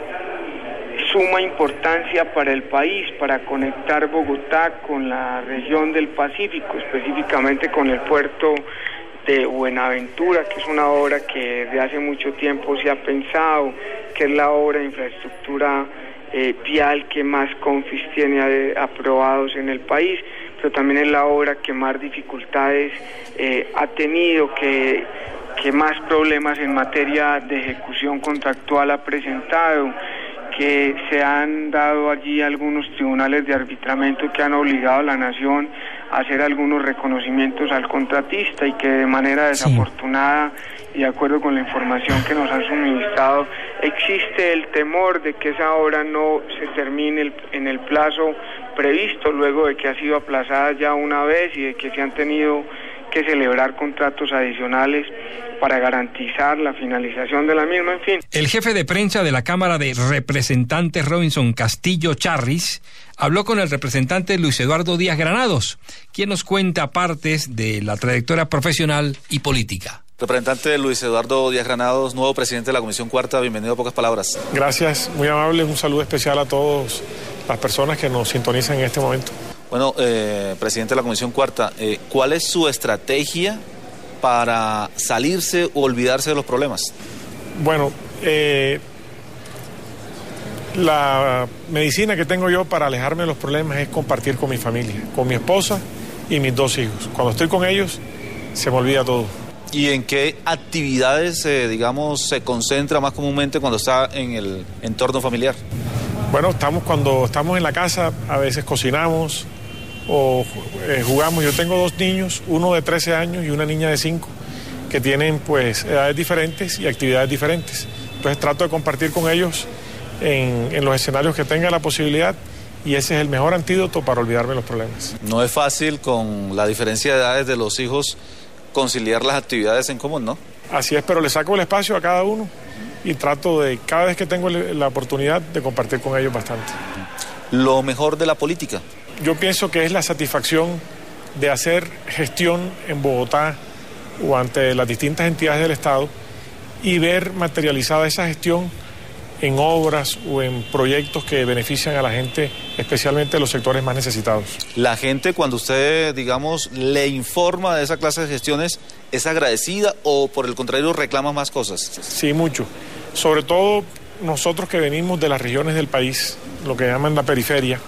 suma importancia para el país, para conectar Bogotá con la región del Pacífico, específicamente con el puerto de Buenaventura, que es una obra que desde hace mucho tiempo se ha pensado, que es la obra de infraestructura vial que más confis tiene aprobados en el país, pero también es la obra que más dificultades ha tenido, que más problemas en materia de ejecución contractual ha presentado, que se han dado allí algunos tribunales de arbitramiento que han obligado a la nación a hacer algunos reconocimientos al contratista y que de manera desafortunada y de acuerdo con la información que nos han suministrado, existe el temor de que esa obra no se termine en el plazo previsto, luego de que ha sido aplazada ya una vez y de que se han tenido que celebrar contratos adicionales para garantizar la finalización de la misma, en fin. El jefe de prensa de la Cámara de Representantes, Robinson Castillo Charris, habló con el representante Luis Eduardo Díaz Granados, quien nos cuenta partes de la trayectoria profesional y política. Representante Luis Eduardo Díaz Granados, nuevo presidente de la Comisión Cuarta, bienvenido a Pocas Palabras. Gracias, muy amable, un saludo especial a todas las personas que nos sintonizan en este momento. Bueno, presidente de la Comisión Cuarta, ¿cuál es su estrategia para salirse o olvidarse de los problemas? Bueno, la medicina que tengo yo para alejarme de los problemas es compartir con mi familia, con mi esposa y mis 2 hijos. Cuando estoy con ellos, se me olvida todo. ¿Y en qué actividades, se concentra más comúnmente cuando está en el entorno familiar? Bueno, cuando estamos en la casa, a veces cocinamos o jugamos. Yo tengo 2 niños, uno de 13 años y una niña de 5, que tienen pues edades diferentes y actividades diferentes. Entonces trato de compartir con ellos en los escenarios que tenga la posibilidad, y ese es el mejor antídoto para olvidarme los problemas. No es fácil con la diferencia de edades de los hijos conciliar las actividades en común, ¿no? Así es, pero le saco el espacio a cada uno y trato de, cada vez que tengo la oportunidad, de compartir con ellos bastante. Lo mejor de la política. Yo pienso que es la satisfacción de hacer gestión en Bogotá o ante las distintas entidades del Estado y ver materializada esa gestión en obras o en proyectos que benefician a la gente, especialmente los sectores más necesitados. La gente, cuando usted, le informa de esa clase de gestiones, ¿es agradecida o por el contrario reclama más cosas? Sí, mucho. Sobre todo nosotros que venimos de las regiones del país, lo que llaman la periferia,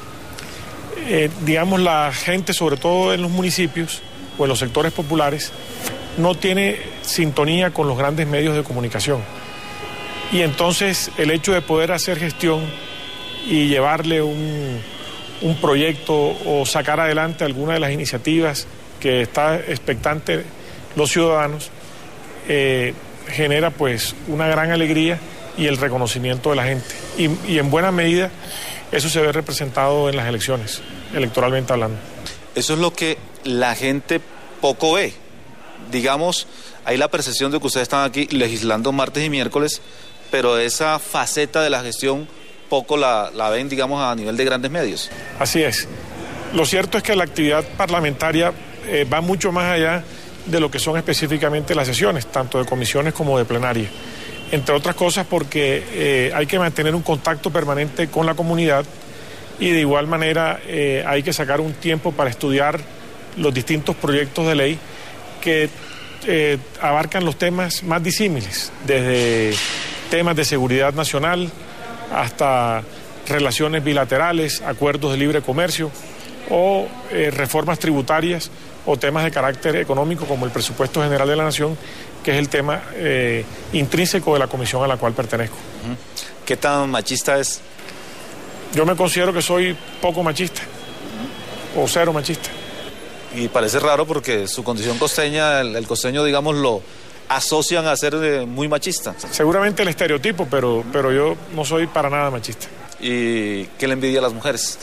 la gente, sobre todo en los municipios o en los sectores populares, no tiene sintonía con los grandes medios de comunicación. Y entonces el hecho de poder hacer gestión y llevarle un proyecto o sacar adelante alguna de las iniciativas que está expectante los ciudadanos, genera pues una gran alegría y el reconocimiento de la gente. Y en buena medida eso se ve representado en las elecciones, electoralmente hablando. Eso es lo que la gente poco ve. Hay la percepción de que ustedes están aquí legislando martes y miércoles, pero esa faceta de la gestión poco la ven, a nivel de grandes medios. Así es. Lo cierto es que la actividad parlamentaria va mucho más allá de lo que son específicamente las sesiones, tanto de comisiones como de plenaria. Entre otras cosas porque hay que mantener un contacto permanente con la comunidad y de igual manera hay que sacar un tiempo para estudiar los distintos proyectos de ley que abarcan los temas más disímiles, desde temas de seguridad nacional hasta relaciones bilaterales, acuerdos de libre comercio o reformas tributarias o temas de carácter económico como el presupuesto general de la Nación, que es el tema intrínseco de la comisión a la cual pertenezco. ¿Qué tan machista es? Yo me considero que soy poco machista, o cero machista. Y parece raro porque su condición costeña, el costeño, digamos, lo asocian a ser muy machista. Seguramente el estereotipo, pero yo no soy para nada machista. ¿Y qué le envidia a las mujeres?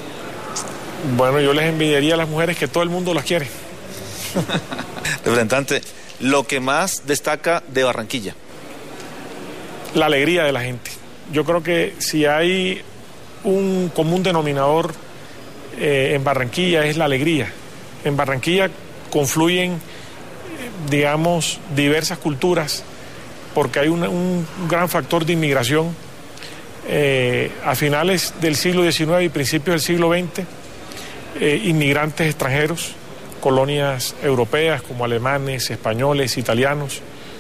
Bueno, yo les envidiaría a las mujeres que todo el mundo las quiere. Representante, lo que más destaca de Barranquilla. La alegría de la gente. Yo creo que si hay un común denominador en Barranquilla es la alegría. En Barranquilla confluyen, digamos, diversas culturas, porque hay un gran factor de inmigración. A finales del siglo XIX y principios del siglo XX, inmigrantes extranjeros, colonias europeas como alemanes, españoles, italianos,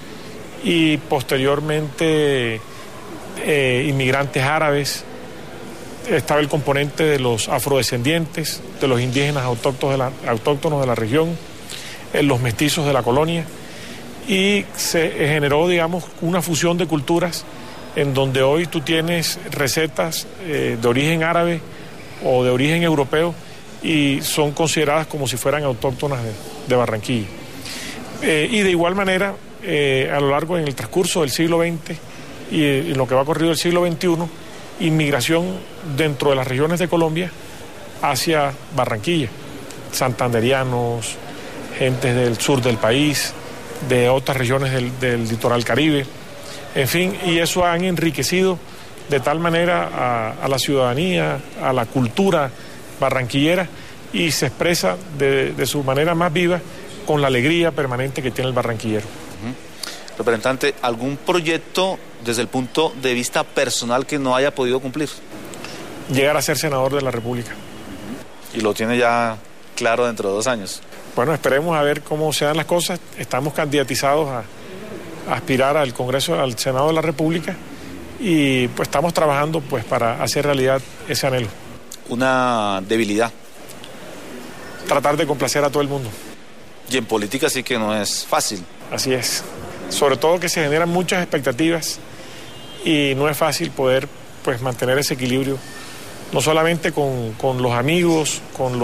y posteriormente inmigrantes árabes. Estaba el componente de los afrodescendientes, de los indígenas autóctonos de la región, los mestizos de la colonia, y se generó, digamos, una fusión de culturas en donde hoy tú tienes recetas de origen árabe o de origen europeo y son consideradas como si fueran autóctonas de Barranquilla. Y de igual manera, a lo largo en el transcurso del siglo XX y en lo que va corrido el siglo XXI, inmigración dentro de las regiones de Colombia hacia Barranquilla, santanderianos, gentes del sur del país, de otras regiones del litoral Caribe, en fin, y eso han enriquecido de tal manera a la ciudadanía, a la cultura barranquillera, y se expresa de su manera más viva con la alegría permanente que tiene el barranquillero. Representante, ¿algún proyecto desde el punto de vista personal que no haya podido cumplir? Llegar a ser senador de la República. ¿Y lo tiene ya claro dentro de 2 años? Bueno, esperemos a ver cómo se dan las cosas. Estamos candidatizados a aspirar al Congreso, al Senado de la República, y pues estamos trabajando pues para hacer realidad ese anhelo. ¿Una debilidad? Tratar de complacer a todo el mundo. Y en política sí que no es fácil. Así es. Sobre todo que se generan muchas expectativas y no es fácil poder pues mantener ese equilibrio, no solamente con los amigos, con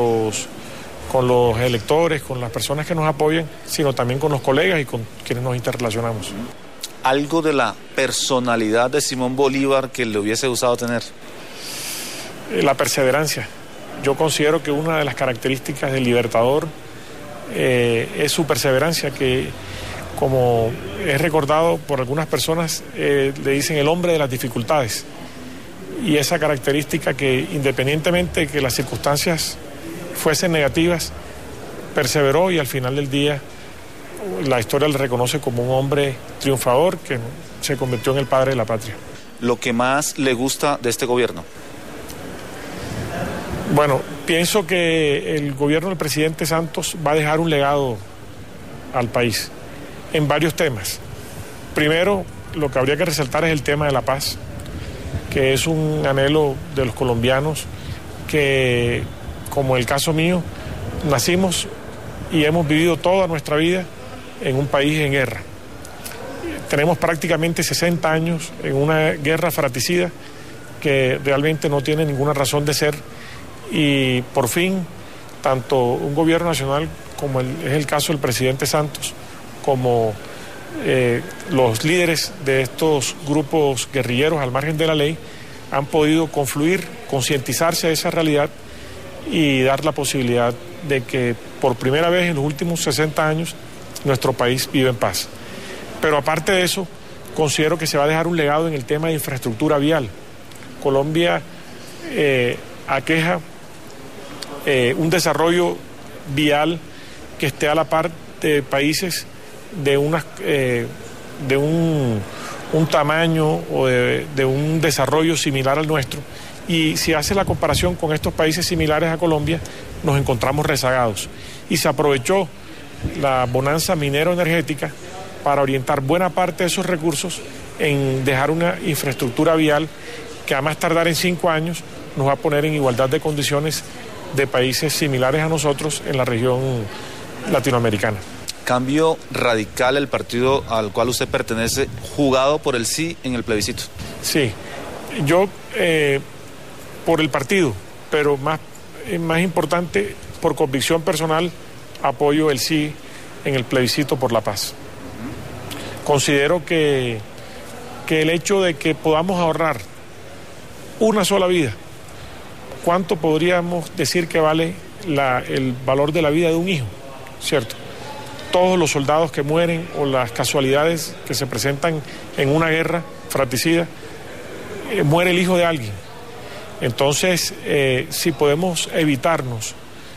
los electores, con las personas que nos apoyan, sino también con los colegas y con quienes nos interrelacionamos. ¿Algo de la personalidad de Simón Bolívar que le hubiese gustado tener? La perseverancia. Yo considero que una de las características del libertador es su perseverancia, que como es recordado por algunas personas, le dicen el hombre de las dificultades. Y esa característica que independientemente de que las circunstancias fuesen negativas, perseveró y al final del día la historia le reconoce como un hombre triunfador que se convirtió en el padre de la patria. ¿Lo que más le gusta de este gobierno? Bueno, pienso que el gobierno del presidente Santos va a dejar un legado al país en varios temas. Primero, lo que habría que resaltar es el tema de la paz, que es un anhelo de los colombianos que, como el caso mío, nacimos y hemos vivido toda nuestra vida en un país en guerra. Tenemos prácticamente 60 años en una guerra fratricida que realmente no tiene ninguna razón de ser, y por fin tanto un gobierno nacional como es el caso del presidente Santos, como los líderes de estos grupos guerrilleros al margen de la ley han podido confluir, concientizarse de esa realidad y dar la posibilidad de que por primera vez en los últimos 60 años nuestro país vive en paz. Pero aparte de eso, considero que se va a dejar un legado en el tema de infraestructura vial. Colombia aqueja un desarrollo vial que esté a la par de países de un tamaño o de un desarrollo similar al nuestro, y si hace la comparación con estos países similares a Colombia, nos encontramos rezagados, y se aprovechó la bonanza minero-energética para orientar buena parte de esos recursos en dejar una infraestructura vial que a más tardar en 5 años nos va a poner en igualdad de condiciones de países similares a nosotros en la región latinoamericana. Cambio radical el partido al cual usted pertenece, jugado por el sí en el plebiscito. Sí, yo por el partido, pero más importante, por convicción personal, apoyo el sí en el plebiscito por la paz. Considero que el hecho de que podamos ahorrar una sola vida, ¿cuánto podríamos decir que vale el valor de la vida de un hijo? ¿Cierto? Todos los soldados que mueren o las casualidades que se presentan en una guerra fratricida, muere el hijo de alguien. Entonces, si podemos evitarnos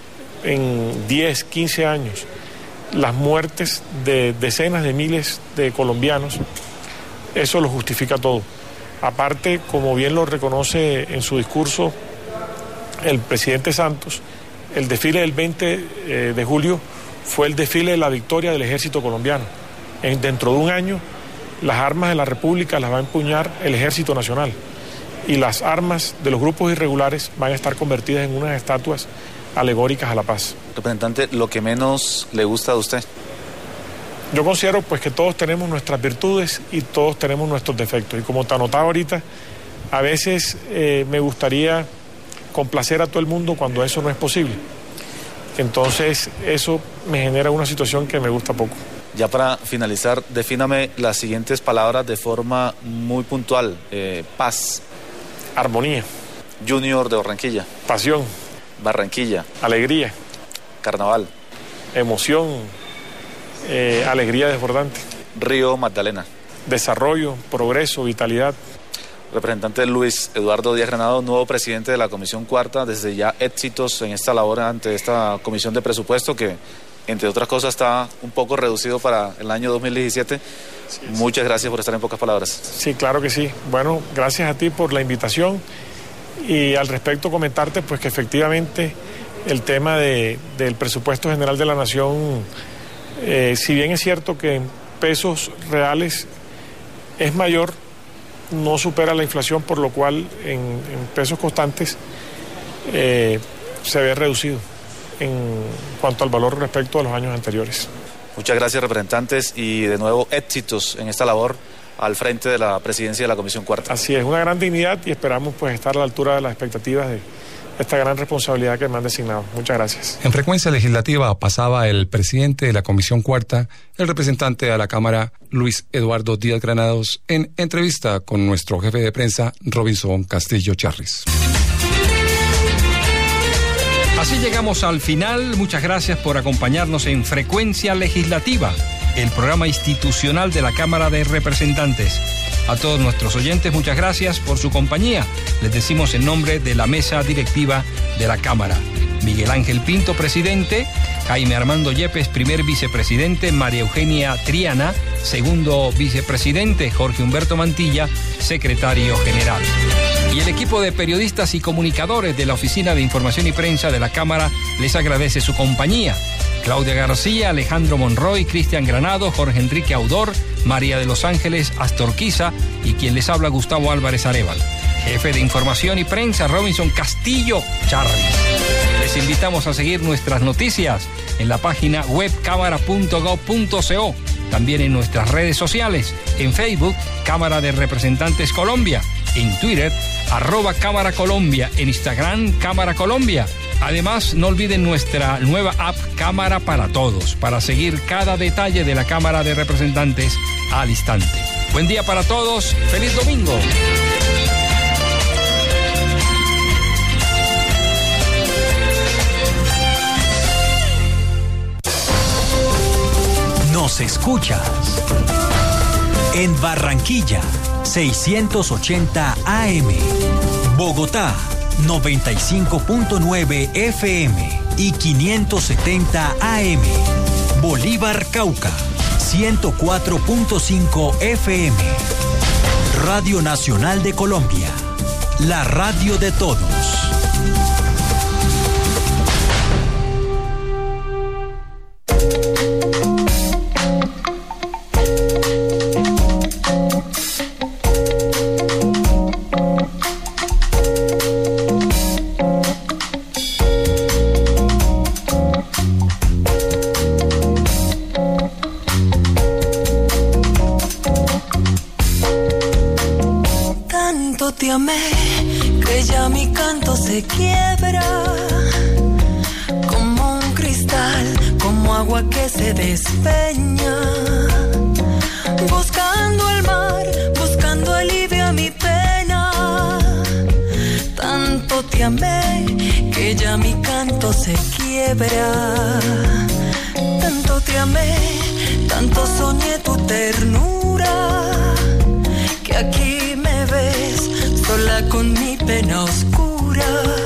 en 10, 15 años las muertes de decenas de miles de colombianos, eso lo justifica todo. Aparte, como bien lo reconoce en su discurso el presidente Santos, el desfile del 20 de julio fue el desfile de la victoria del ejército colombiano. Dentro de un año, las armas de la República las va a empuñar el Ejército Nacional y las armas de los grupos irregulares van a estar convertidas en unas estatuas alegóricas a la paz. Representante, ¿lo que menos le gusta de usted? Yo considero pues que todos tenemos nuestras virtudes y todos tenemos nuestros defectos. Y como te anotaba ahorita, a veces me gustaría complacer a todo el mundo cuando eso no es posible. Entonces eso me genera una situación que me gusta poco. Ya para finalizar, defíname las siguientes palabras de forma muy puntual. Paz. Armonía. Junior de Barranquilla. Pasión. Barranquilla. Alegría. Carnaval. Emoción. Alegría desbordante. Río Magdalena. Desarrollo, progreso, vitalidad. Representante Luis Eduardo Díaz Granados, nuevo presidente de la Comisión Cuarta, desde ya éxitos en esta labor ante esta Comisión de Presupuesto que, entre otras cosas, está un poco reducido para el año 2017. Sí. Muchas gracias por estar en pocas palabras. Sí, claro que sí. Bueno, gracias a ti por la invitación y al respecto comentarte pues que efectivamente el tema del presupuesto general de la Nación, si bien es cierto que en pesos reales es mayor, no supera la inflación, por lo cual en pesos constantes se ve reducido en cuanto al valor respecto a los años anteriores. Muchas gracias, representantes, y de nuevo éxitos en esta labor al frente de la presidencia de la Comisión Cuarta. Así es, una gran dignidad y esperamos pues estar a la altura de las expectativas de esta gran responsabilidad que me han designado. Muchas gracias. En Frecuencia Legislativa pasaba el presidente de la Comisión Cuarta, el representante de la Cámara, Luis Eduardo Díaz Granados, en entrevista con nuestro jefe de prensa, Robinson Castillo Charris. Así llegamos al final. Muchas gracias por acompañarnos en Frecuencia Legislativa, el programa institucional de la Cámara de Representantes. A todos nuestros oyentes, muchas gracias por su compañía. Les decimos en nombre de la mesa directiva de la Cámara. Miguel Ángel Pinto, presidente; Jaime Armando Yepes, primer vicepresidente; María Eugenia Triana, segundo vicepresidente; Jorge Humberto Mantilla, secretario general. Y el equipo de periodistas y comunicadores de la Oficina de Información y Prensa de la Cámara les agradece su compañía. Claudia García, Alejandro Monroy, Cristian Granado, Jorge Enrique Audor, María de los Ángeles Astorquiza y quien les habla, Gustavo Álvarez Arévalo. Jefe de Información y Prensa, Robinson Castillo Charris. Les invitamos a seguir nuestras noticias en la página web cámara.gov.co, también en nuestras redes sociales, en Facebook, Cámara de Representantes Colombia, en Twitter, @Cámara Colombia, en Instagram, Cámara Colombia. Además, no olviden nuestra nueva app Cámara para Todos, para seguir cada detalle de la Cámara de Representantes al instante. Buen día para todos, feliz domingo. Nos escuchas en Barranquilla 680 AM, Bogotá 95.9 FM y 570 AM, Bolívar, Cauca 104.5 FM. Radio Nacional de Colombia, la radio de todos. te amé, que ya mi canto se quiebra, como un cristal, como agua que se despeña, buscando el mar, buscando alivio a mi pena. Tanto te amé, que ya mi canto se quiebra. Tanto te amé, tanto soñé tu ternura, que aquí me ves sola con mi pena oscura.